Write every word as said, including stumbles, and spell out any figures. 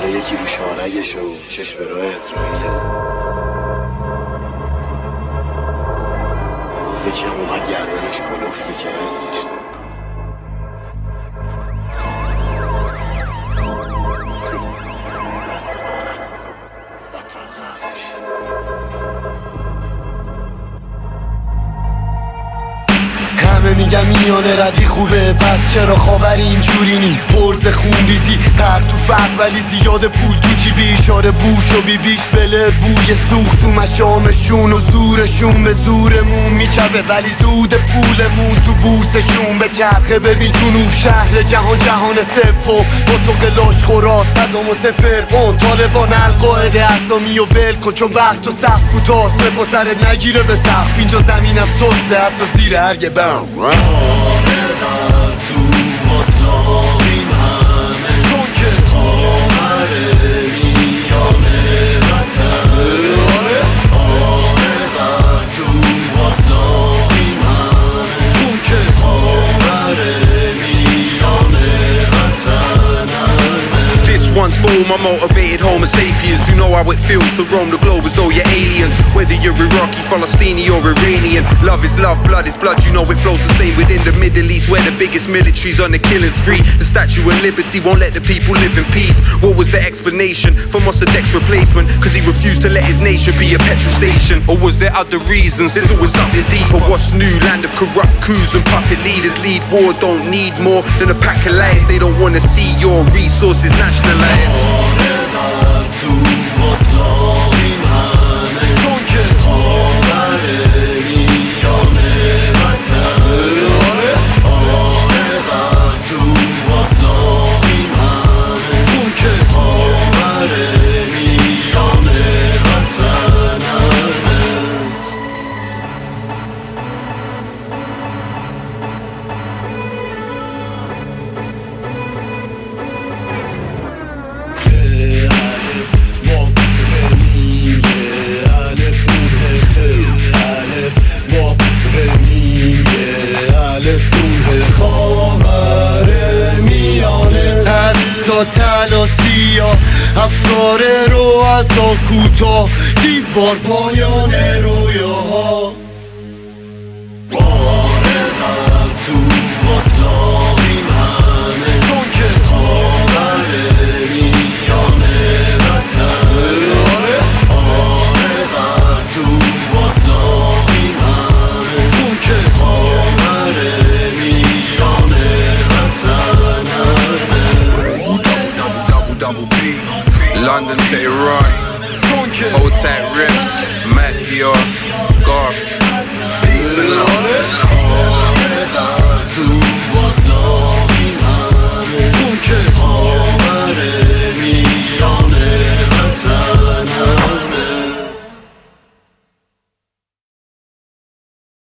یکی رو شارگش و چشم راه اسرائیله، یکی هم اونقدر گردنش کلفته که حسش نمیکنه. دست من ازم بدتر غرق میشه. همه میگن میانه روی خوبه، پس چرا خاوری اینجوری نی؟ پرز خون ریزی غرق تو فرق، ولی زیاد پول تو جیبی، اشاره بوش و بیبیش بله بوی سوخت تو مشامشون و زورشون به زورمون میچبه، ولی زود پولمون تو بوسشون به چرخه. ببین جنوب شهر جهان جهان سفو با تو قلاش خورا صدام و سفر اون طالبان القاعده اسامی و ول کن، چون وقت و سخت کوتاست به پسرت نگیره به سقف. اینجا زمینم سسته حتی زیر هرگه بم آره در تو مطلقیم همه، چون که خاوره میانه وطن. آره در تو مطلقیم همه، چون که خاوره میانه وطن. This one's for all my motivated homo sapiens who know how it feels to roam the globe as though you're aliens. Whether you're Iraqi, Palestinian or Iranian, love is love, blood is blood, you know it flows the same within the Middle East, where the biggest military's on the killing spree. The Statue of Liberty won't let the people live in peace. What was the explanation for Mossadeg's replacement? Cause he refused to let his nation be a petrol station. Or was there other reasons? There's always something deeper. What's new? Land of corrupt coups and puppet leaders lead war. Don't need more than a pack of lies. They don't wanna see your resources nationalized. تل و سیاه افکار رو از کوتاه، دیوار پایان رویاها. باره غرب تو مطلقیم همه، چون که خاوره میانه وطن. آره غرب تو مطلقیم همه، چون که خاوره میانه وطن. London to Iran, hold tight rips, Matt Dior, Gar, peace and love.